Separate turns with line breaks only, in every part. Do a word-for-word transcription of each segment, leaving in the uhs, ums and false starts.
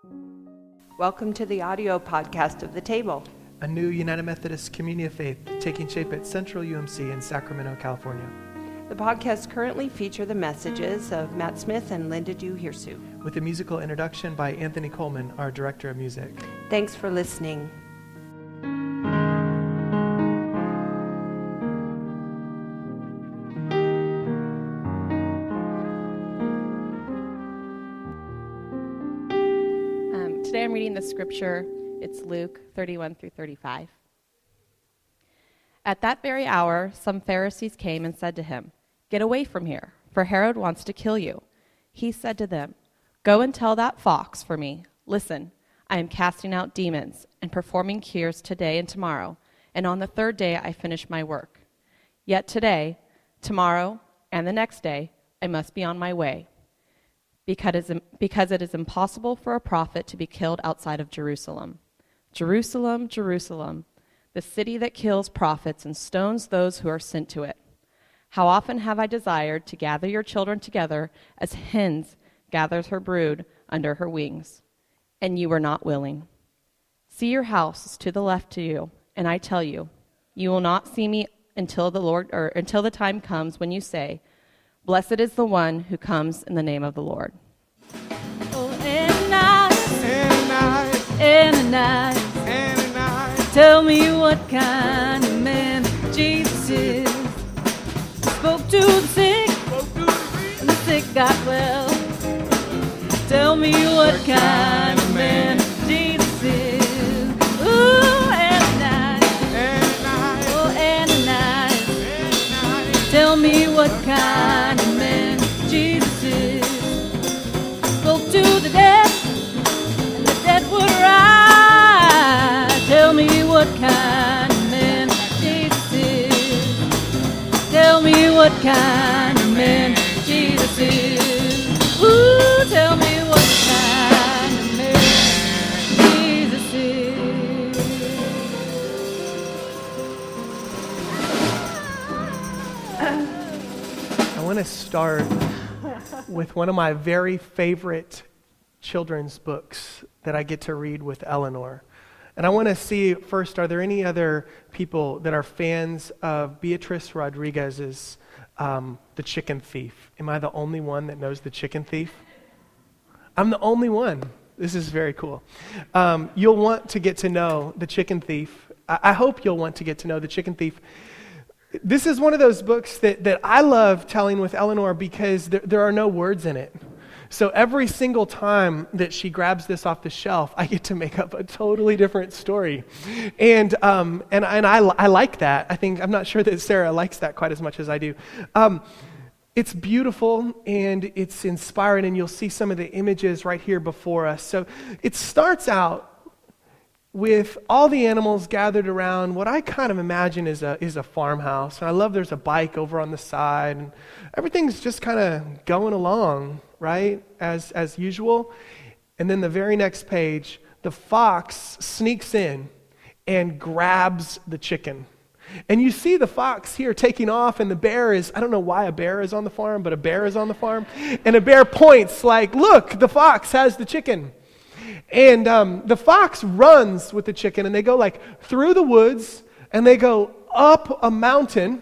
Welcome to the audio podcast of The Table,
a new United Methodist Community of Faith taking shape at Central U M C in Sacramento, California.
The podcasts currently feature the messages of Matt Smith and Linda Duhirsu,
with a musical introduction by Anthony Coleman, our director of music.
Thanks for listening.
Today I'm reading the scripture. It's Luke thirty-one through thirty-five. At that very hour, some Pharisees came and said to him, "Get away from here, for Herod wants to kill you." He said to them, "Go and tell that fox for me, listen, I am casting out demons and performing cures today and tomorrow, and on the third day I finish my work. Yet today, tomorrow, and the next day, I must be on my way. Because because it is impossible for a prophet to be killed outside of Jerusalem. Jerusalem, Jerusalem, the city that kills prophets and stones those who are sent to it. How often have I desired to gather your children together as hens gathers her brood under her wings, and you were not willing. See, your house is to the left to you, and I tell you, you will not see me until the Lord or until the time comes when you say, 'Blessed is the one who comes in the name of the Lord.'"
Oh, Ananias, Ananias, Ananias, tell me what kind of man Jesus is. He spoke to the sick, and the sick got well. Tell me what kind of man Jesus is. Ooh, Ananias, Ananias, oh, Ananias, Ananias, tell me what kind of man Jesus is. Spoke to the dead, and the dead would rise. Tell me what kind of man Jesus is. Tell me what kind of man Jesus is. Ooh, tell me what kind of man Jesus is.
I want to start with one of my very favorite children's books that I get to read with Eleanor. And I want to see first, are there any other people that are fans of Beatrice Rodriguez's um, The Chicken Thief? Am I the only one that knows The Chicken Thief? I'm the only one. This is very cool. Um, you'll want to get to know The Chicken Thief. I, I hope you'll want to get to know The Chicken Thief. This is one of those books that, that I love telling with Eleanor because there, there are no words in it. So every single time that she grabs this off the shelf, I get to make up a totally different story. And um, and, and I, I like that. I think, I'm not sure that Sarah likes that quite as much as I do. Um, it's beautiful and it's inspiring, and you'll see some of the images right here before us. So it starts out with all the animals gathered around what I kind of imagine is a is a farmhouse. And I love there's a bike over on the side, and everything's just kind of going along, right, as as usual. And then the very next page, the fox sneaks in and grabs the chicken. And you see the fox here taking off, and the bear is, I don't know why a bear is on the farm, but a bear is on the farm. And a bear points like, "Look, the fox has the chicken." And um, the fox runs with the chicken, and they go like through the woods, and they go up a mountain.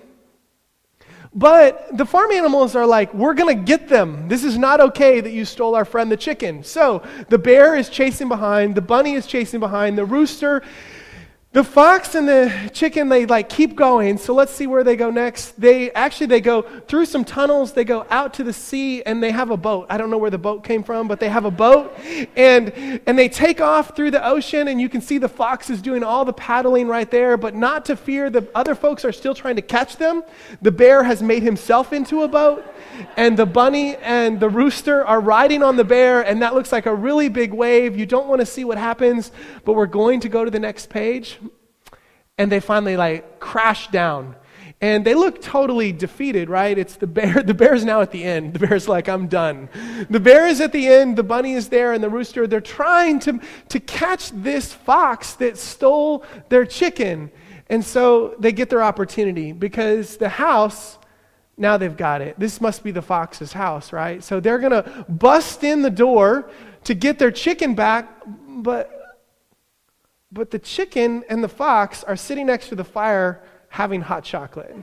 But the farm animals are like, "We're going to get them. This is not okay that you stole our friend the chicken." So the bear is chasing behind, the bunny is chasing behind, the rooster. The fox and the chicken, they like keep going. So let's see where they go next. They actually, they go through some tunnels. They go out to the sea, and they have a boat. I don't know where the boat came from, but they have a boat. And and they take off through the ocean, and you can see the fox is doing all the paddling right there, but not to fear. The other folks are still trying to catch them. The bear has made himself into a boat, and the bunny and the rooster are riding on the bear, and that looks like a really big wave. You don't want to see what happens, but we're going to go to the next page. And they finally like crash down. And they look totally defeated, right? It's the bear. The bear's now at the end. The bear's like, "I'm done." The bear is at the end. The bunny is there, and the rooster. They're trying to, to catch this fox that stole their chicken. And so they get their opportunity because the house, now they've got it. This must be the fox's house, right? So they're going to bust in the door to get their chicken back, but, but the chicken and the fox are sitting next to the fire having hot chocolate.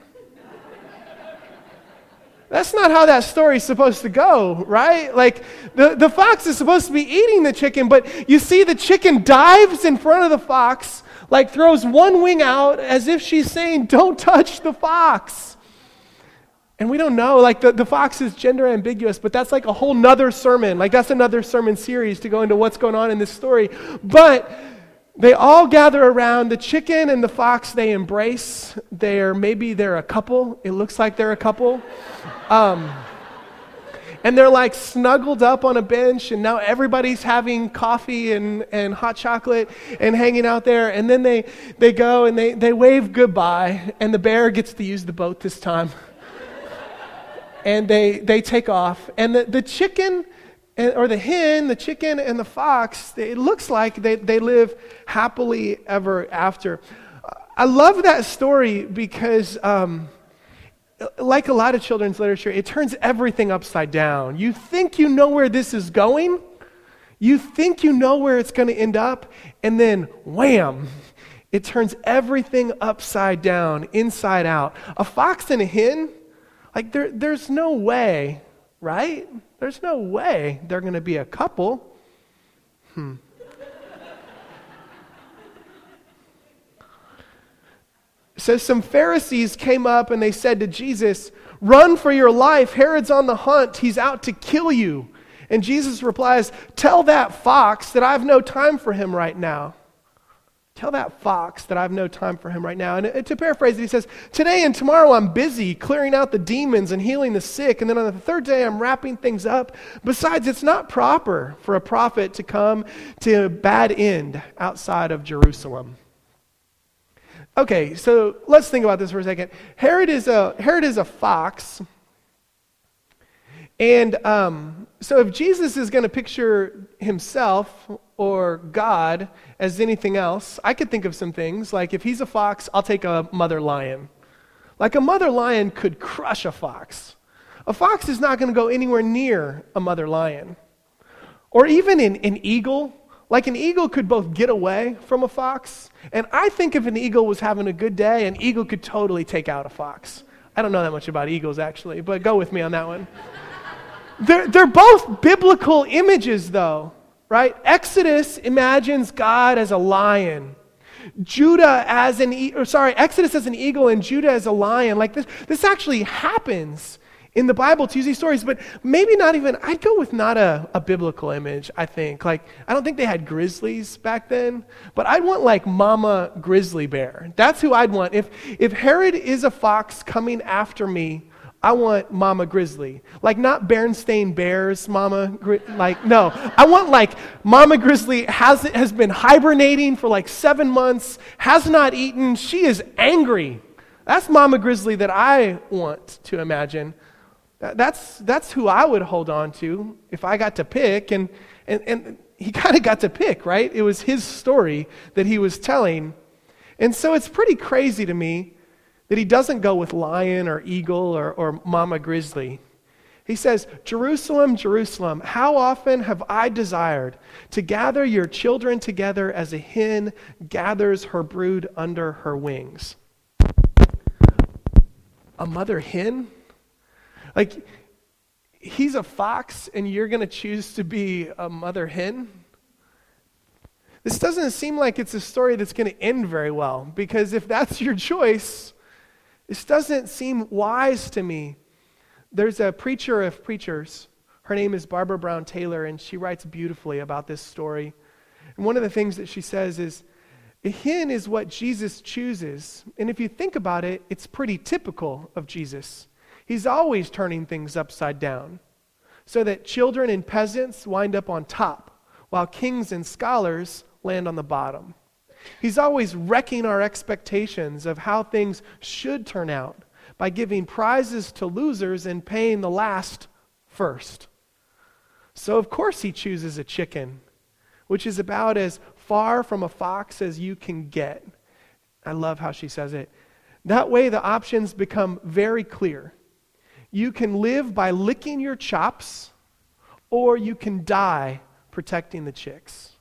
That's not how that story's supposed to go, right? Like, the, the fox is supposed to be eating the chicken, but you see the chicken dives in front of the fox, like throws one wing out as if she's saying, don't touch the fox. And we don't know, like the, the fox is gender ambiguous, but that's like a whole nother sermon. Like that's another sermon series to go into what's going on in this story. But they all gather around the chicken and the fox. They embrace. They're maybe they're a couple. It looks like they're a couple. Um, and they're like snuggled up on a bench, and now everybody's having coffee and, and hot chocolate and hanging out there. And then they, they go and they, they wave goodbye, and the bear gets to use the boat this time. And they, they take off. And the, the chicken... And, or the hen, the chicken, and the fox, they, it looks like they, they live happily ever after. I love that story because, um, like a lot of children's literature, it turns everything upside down. You think you know where this is going, you think you know where it's going to end up, and then wham, it turns everything upside down, inside out. A fox and a hen, like there, there's no way, right? There's no way they're going to be a couple. Hmm. So some Pharisees came up and they said to Jesus, "Run for your life. Herod's on the hunt. He's out to kill you." And Jesus replies, "Tell that fox that I have no time for him right now." Tell that fox that I have no time for him right now. And to paraphrase it, he says, "Today and tomorrow I'm busy clearing out the demons and healing the sick. And then on the third day I'm wrapping things up. Besides, it's not proper for a prophet to come to a bad end outside of Jerusalem." Okay, so let's think about this for a second. Herod is a, Herod is a fox. And um, so if Jesus is going to picture himself or God as anything else, I could think of some things. Like if he's a fox, I'll take a mother lion. Like a mother lion could crush a fox. A fox is not going to go anywhere near a mother lion. Or even an, an eagle. Like an eagle could both get away from a fox, and I think if an eagle was having a good day, an eagle could totally take out a fox. I don't know that much about eagles actually, but go with me on that one. They're, they're both biblical images though, right? Exodus imagines God as a lion. Judah as an, e- or sorry, Exodus as an eagle and Judah as a lion. Like this, this actually happens in the Bible to use these stories, but maybe not even, I'd go with not a, a biblical image, I think. Like, I don't think they had grizzlies back then, but I'd want like Mama Grizzly Bear. That's who I'd want. If, if Herod is a fox coming after me, I want Mama Grizzly. Like not Berenstain Bears, Mama, Gri- like, no. I want like Mama Grizzly has, has been hibernating for like seven months, has not eaten, she is angry. That's Mama Grizzly that I want to imagine. That's that's who I would hold on to if I got to pick, and and, and he kind of got to pick, right? It was his story that he was telling. And so it's pretty crazy to me that he doesn't go with lion or eagle or, or Mama Grizzly. He says, "Jerusalem, Jerusalem, how often have I desired to gather your children together as a hen gathers her brood under her wings." A mother hen? Like, he's a fox and you're going to choose to be a mother hen? This doesn't seem like it's a story that's going to end very well, because if that's your choice, this doesn't seem wise to me. There's a preacher of preachers. Her name is Barbara Brown Taylor, and she writes beautifully about this story. And one of the things that she says is, a hen is what Jesus chooses. And if you think about it, it's pretty typical of Jesus. He's always turning things upside down so that children and peasants wind up on top while kings and scholars land on the bottom. He's always wrecking our expectations of how things should turn out by giving prizes to losers and paying the last first. So of course he chooses a chicken, which is about as far from a fox as you can get. I love how she says it. That way the options become very clear. You can live by licking your chops, or you can die protecting the chicks.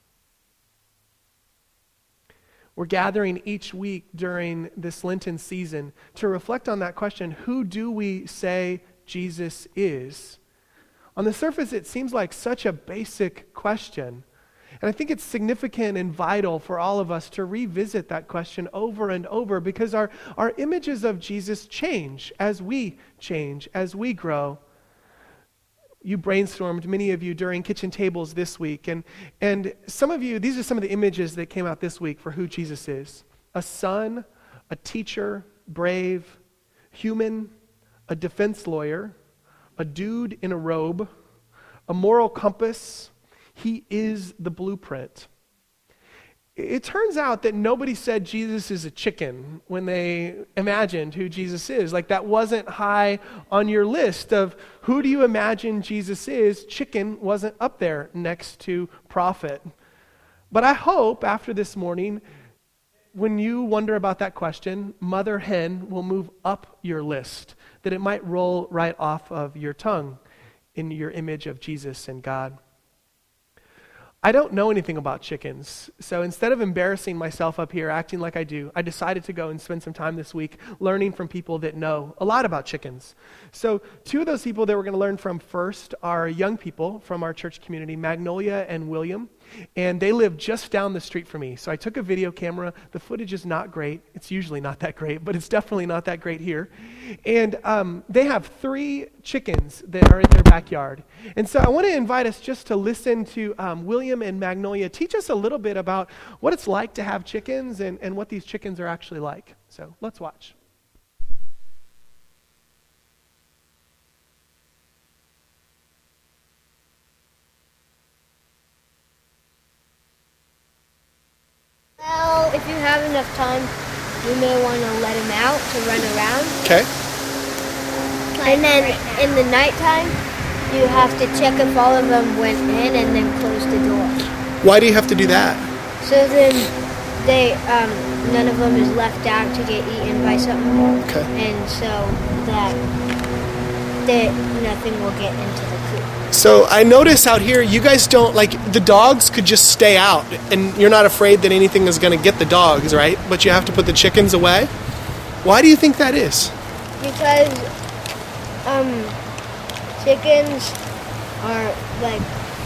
We're gathering each week during this Lenten season to reflect on that question, who do we say Jesus is? On the surface, it seems like such a basic question. And I think it's significant and vital for all of us to revisit that question over and over because our, our images of Jesus change as we change, as we grow. You brainstormed, many of you, during kitchen tables this week. And, and some of you, these are some of the images that came out this week for who Jesus is. A son, a teacher, brave, human, a defense lawyer, a dude in a robe, a moral compass. He is the blueprint. It turns out that nobody said Jesus is a chicken when they imagined who Jesus is. Like that wasn't high on your list of who do you imagine Jesus is. Chicken wasn't up there next to prophet. But I hope after this morning, when you wonder about that question, mother hen will move up your list, that it might roll right off of your tongue in your image of Jesus and God. I don't know anything about chickens, so instead of embarrassing myself up here acting like I do, I decided to go and spend some time this week learning from people that know a lot about chickens. So two of those people that we're going to learn from first are young people from our church community, Magnolia and William, and they live just down the street from me. So I took a video camera. The footage is not great. It's usually not that great, but it's definitely not that great here. And um, they have three chickens that are in their backyard. And so I want to invite us just to listen to um, William and Magnolia teach us a little bit about what it's like to have chickens and, and what these chickens are actually like. So let's watch.
Well, if you have enough time, you may want to let him out to run around.
Okay.
And then in the nighttime, you have to check if all of them went in and then close the door.
Why do you have to do that?
So then they, um, none of them is left out to get eaten by something.
Okay.
And so that they, nothing will get into the coop.
So I notice out here, you guys don't, like, the dogs could just stay out, and you're not afraid that anything is going to get the dogs, right? But you have to put the chickens away? Why do you think that is?
Because, um, chickens are, like,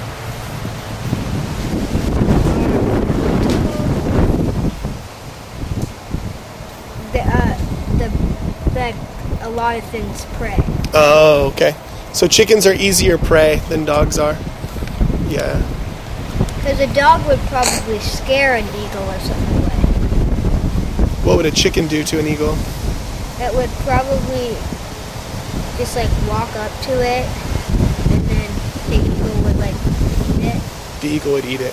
the, uh, the, like, a lot of things prey.
Oh, okay. So chickens are easier prey than dogs are? Yeah.
Because a dog would probably scare an eagle or something away.
What would a chicken do to an eagle?
It would probably just, like, walk up to it, and then the eagle would, like, eat it.
The eagle would eat it.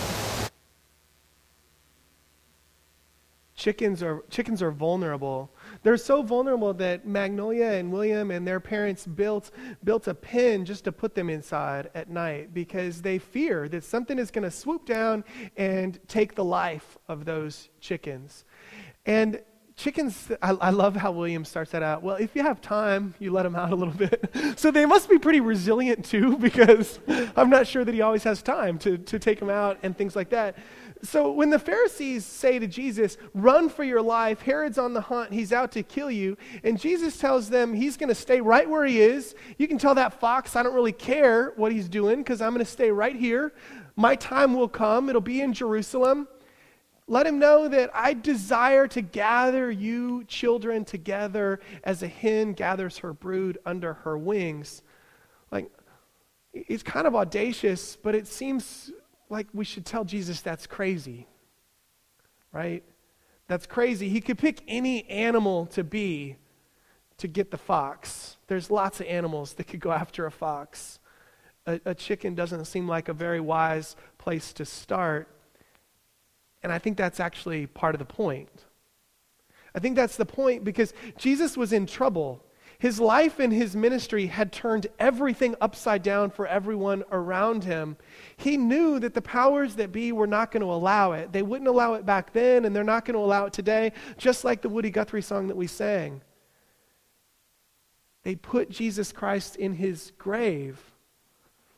Chickens are chickens are vulnerable. They're so vulnerable that Magnolia and William and their parents built built a pen just to put them inside at night because they fear that something is going to swoop down and take the life of those chickens. And chickens, I, I love how William starts that out. Well, if you have time, you let them out a little bit. So they must be pretty resilient too, because I'm not sure that he always has time to, to take them out and things like that. So when the Pharisees say to Jesus, run for your life, Herod's on the hunt, he's out to kill you, and Jesus tells them he's going to stay right where he is. You can tell that fox, I don't really care what he's doing because I'm going to stay right here. My time will come. It'll be in Jerusalem. Let him know that I desire to gather you children together as a hen gathers her brood under her wings. Like, it's kind of audacious, but it seems like we should tell Jesus that's crazy, right? That's crazy. He could pick any animal to be to get the fox. There's lots of animals that could go after a fox. A, a chicken doesn't seem like a very wise place to start. And I think that's actually part of the point. I think that's the point because Jesus was in trouble. His life and his ministry had turned everything upside down for everyone around him. He knew that the powers that be were not going to allow it. They wouldn't allow it back then, and they're not going to allow it today, just like the Woody Guthrie song that we sang. They put Jesus Christ in his grave.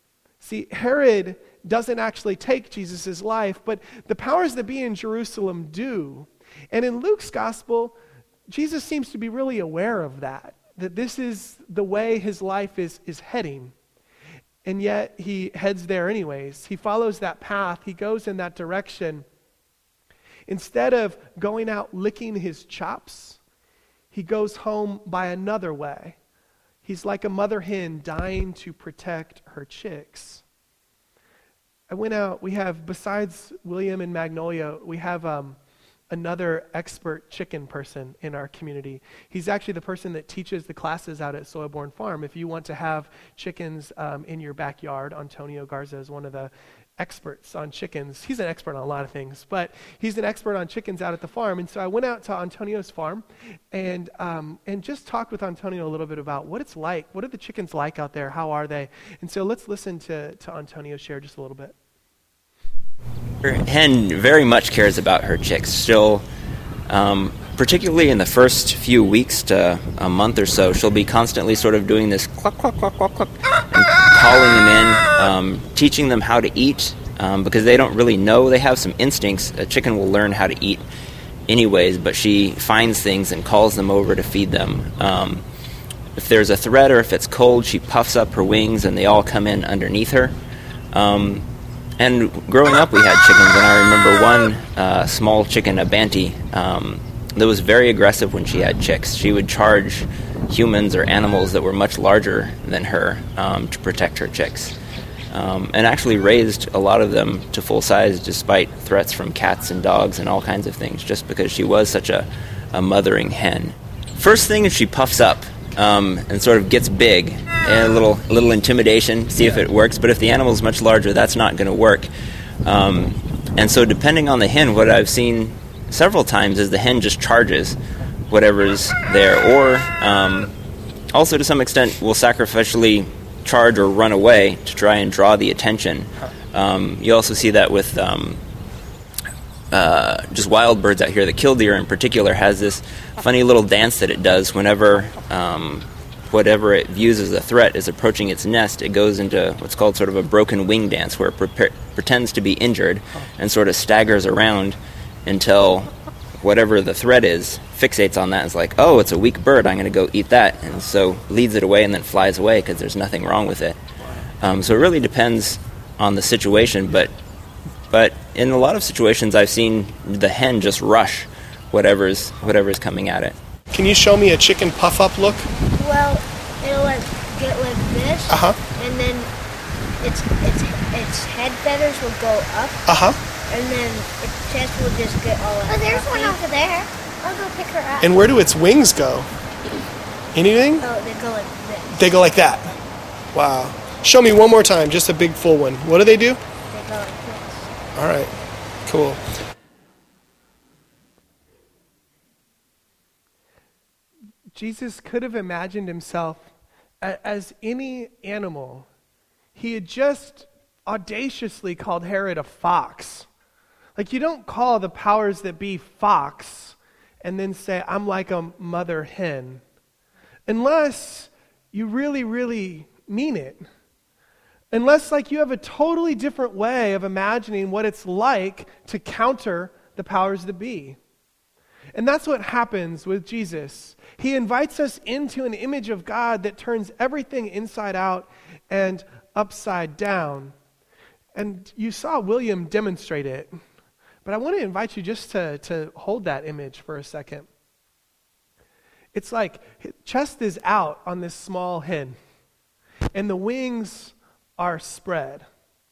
See, Herod doesn't actually take Jesus' life, but the powers that be in Jerusalem do. And in Luke's gospel, Jesus seems to be really aware of that, that this is the way his life is, is heading. And yet he heads there anyways. He follows that path. He goes in that direction. Instead of going out licking his chops, he goes home by another way. He's like a mother hen dying to protect her chicks. I went out, we have, besides William and Magnolia, we have um, another expert chicken person in our community. He's actually the person that teaches the classes out at Soilborn Farm. If you want to have chickens um, in your backyard, Antonio Garza is one of the experts on chickens. He's an expert on a lot of things, but he's an expert on chickens out at the farm. And so I went out to Antonio's farm and um, and just talked with Antonio a little bit about what it's like. What are the chickens like out there? How are they? And so let's listen to, to Antonio share just a little bit.
Her hen very much cares about her chicks. She'll, um, particularly in the first few weeks to a month or so, she'll be constantly sort of doing this cluck, cluck, cluck, cluck, cluck, and calling them in, um, teaching them how to eat, um, because they don't really know. They have some instincts. A chicken will learn how to eat anyways, but she finds things and calls them over to feed them. Um, if there's a threat or if it's cold, she puffs up her wings and they all come in underneath her. Um, and growing up, we had chickens, and I remember one uh, small chicken, a Banty, um, that was very aggressive when she had chicks. She would charge humans or animals that were much larger than her um, to protect her chicks. Um, and actually raised a lot of them to full size despite threats from cats and dogs and all kinds of things, just because she was such a, a mothering hen. First thing is she puffs up um, and sort of gets big, and a little, a little intimidation, see if it works. But if the animal's much larger, that's not going to work. Um, and so depending on the hen, what I've seen several times is the hen just charges whatever's there, or um, also to some extent will sacrificially charge or run away to try and draw the attention. Um, you also see that with um, uh, just wild birds out here. The killdeer in particular has this funny little dance that it does whenever um, whatever it views as a threat is approaching its nest. It goes into what's called sort of a broken wing dance, where it pre- pretends to be injured and sort of staggers around until whatever the threat is fixates on that and is like, oh, it's a weak bird, I'm going to go eat that, and so leads it away and then flies away because there's nothing wrong with it. Um, so it really depends on the situation, but but in a lot of situations I've seen the hen just rush whatever's whatever's coming at it.
Can you show me a chicken puff up look?
Well, it'll like get like this,
Uh huh.
and then its its its head feathers will go up,
Uh huh.
and then its chest will just get all. Oh, there's one over there. I'll go pick her up.
And where do its wings go? Anything?
Oh, they go like this.
They go like that. Wow. Show me one more time, just a big full one. What do they do?
They go like this.
All right. Cool.
Jesus could have imagined himself a- as any animal. He had just audaciously called Herod a fox. Like, you don't call the powers that be fox and then say, I'm like a mother hen, unless you really, really mean it. Unless, like, you have a totally different way of imagining what it's like to counter the powers that be. And that's what happens with Jesus. He invites us into an image of God that turns everything inside out and upside down. And you saw William demonstrate it. But I want to invite you just to, to hold that image for a second. It's like chest is out on this small hen, and the wings are spread.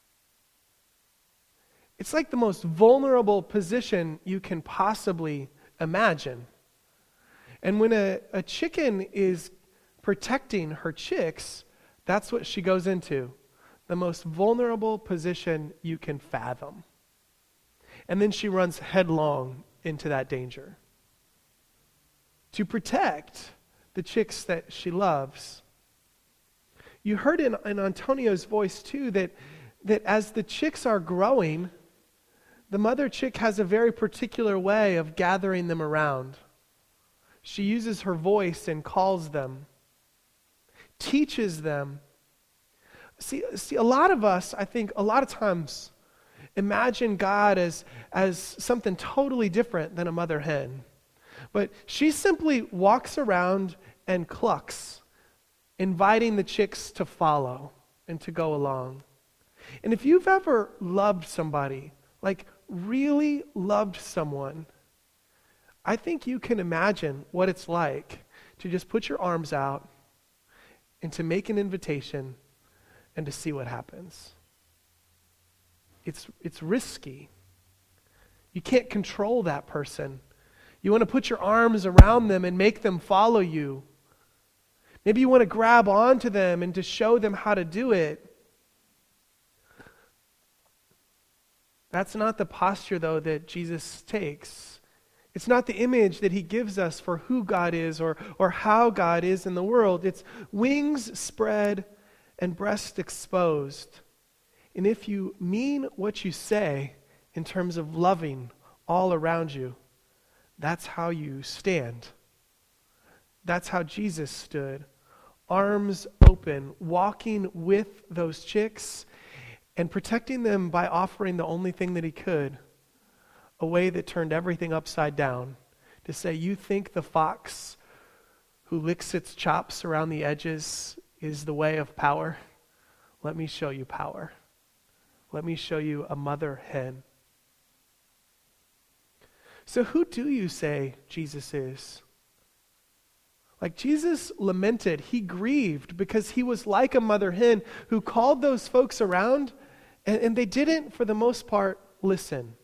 It's like the most vulnerable position you can possibly imagine. And when a, a chicken is protecting her chicks, that's what she goes into. The most vulnerable position you can fathom. And then she runs headlong into that danger to protect the chicks that she loves. You heard in, in Antonio's voice too that, that as the chicks are growing, the mother chick has a very particular way of gathering them around. She uses her voice and calls them, teaches them. See, see, a lot of us, I think, a lot of times imagine God as, as something totally different than a mother hen. But she simply walks around and clucks, inviting the chicks to follow and to go along. And if you've ever loved somebody, like really loved someone, I think you can imagine what it's like to just put your arms out and to make an invitation and to see what happens. It's, it's risky. You can't control that person. You want to put your arms around them and make them follow you. Maybe you want to grab onto them and to show them how to do it. That's not the posture, though, that Jesus takes. It's not the image that he gives us for who God is or, or how God is in the world. It's wings spread and breast exposed. And if you mean what you say in terms of loving all around you, that's how you stand. That's how Jesus stood, arms open, walking with those chicks and protecting them by offering the only thing that he could, a way that turned everything upside down, to say, you think the fox who licks its chops around the edges is the way of power? Let me show you power. Let me show you a mother hen. So who do you say Jesus is? Like Jesus lamented, he grieved because he was like a mother hen who called those folks around and, and they didn't, for the most part, listen.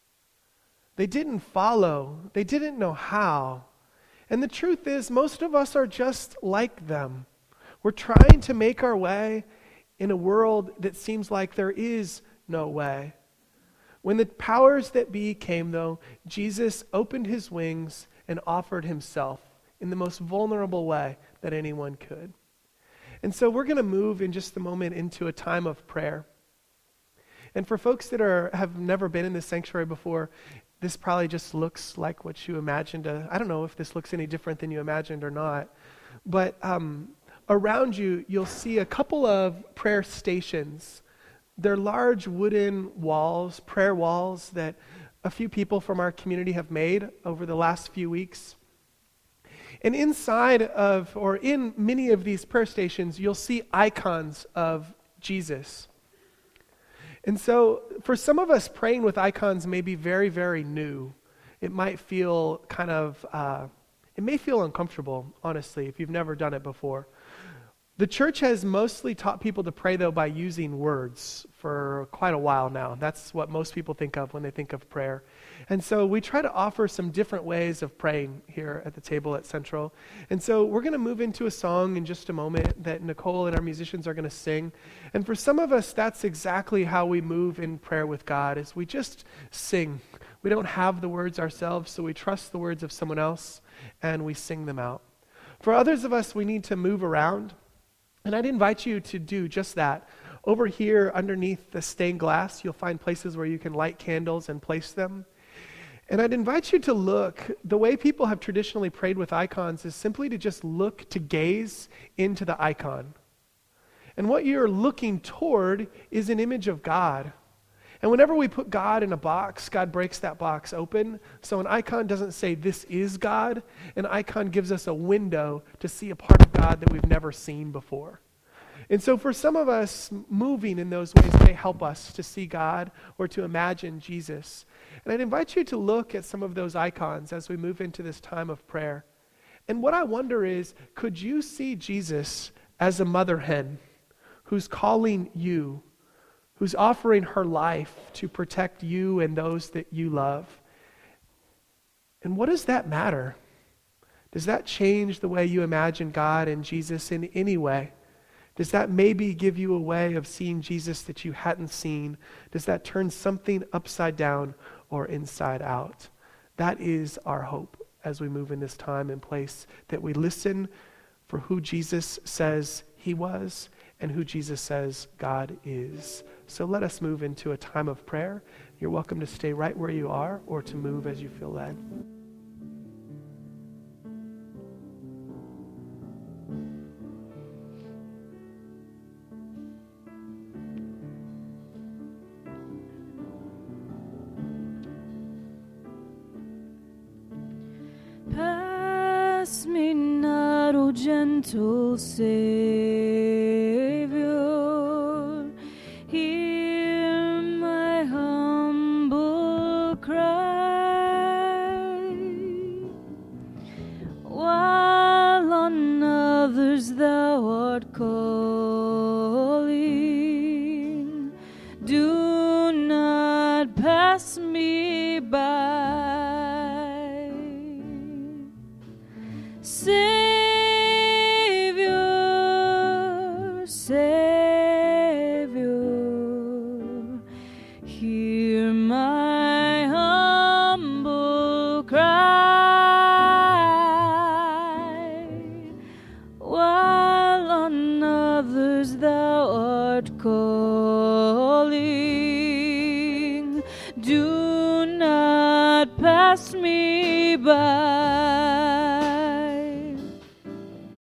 They didn't follow. They didn't know how. And the truth is, most of us are just like them. We're trying to make our way in a world that seems like there is no way. When the powers that be came, though, Jesus opened his wings and offered himself in the most vulnerable way that anyone could. And so we're going to move in just a moment into a time of prayer. And for folks that are have never been in this sanctuary before, this probably just looks like what you imagined. Uh, I don't know if this looks any different than you imagined or not. But um, around you, you'll see a couple of prayer stations. They're large wooden walls, prayer walls, that a few people from our community have made over the last few weeks. And inside of, or in many of these prayer stations, you'll see icons of Jesus. And so for some of us, praying with icons may be very, very new. It might feel kind of, uh, it may feel uncomfortable, honestly, if you've never done it before. The church has mostly taught people to pray, though, by using words for quite a while now. That's what most people think of when they think of prayer. And so we try to offer some different ways of praying here at the table at Central. And so we're going to move into a song in just a moment that Nicole and our musicians are going to sing. And for some of us, that's exactly how we move in prayer with God, is we just sing. We don't have the words ourselves, so we trust the words of someone else, and we sing them out. For others of us, we need to move around. And I'd invite you to do just that. Over here underneath the stained glass, you'll find places where you can light candles and place them. And I'd invite you to look. The way people have traditionally prayed with icons is simply to just look, to gaze into the icon. And what you're looking toward is an image of God. And whenever we put God in a box, God breaks that box open. So an icon doesn't say, this is God. An icon gives us a window to see a part of God that we've never seen before. And so for some of us, moving in those ways may help us to see God or to imagine Jesus. And I'd invite you to look at some of those icons as we move into this time of prayer. And what I wonder is, could you see Jesus as a mother hen who's calling you, who's offering her life to protect you and those that you love? And what does that matter? Does that change the way you imagine God and Jesus in any way? Does that maybe give you a way of seeing Jesus that you hadn't seen? Does that turn something upside down or inside out? That is our hope as we move in this time and place, that we listen for who Jesus says he was and who Jesus says God is. So let us move into a time of prayer. You're welcome to stay right where you are or to move as you feel led.
gentle Savior, hear my humble cry. While on others thou art calling, do not pass me by. Savior, Savior, hear my humble cry. While on others thou art calling, do not pass me by.